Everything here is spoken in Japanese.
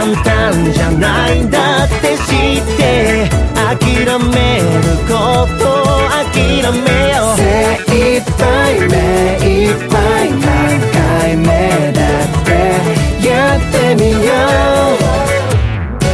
簡単じゃないんだって知って諦めることを諦めよう。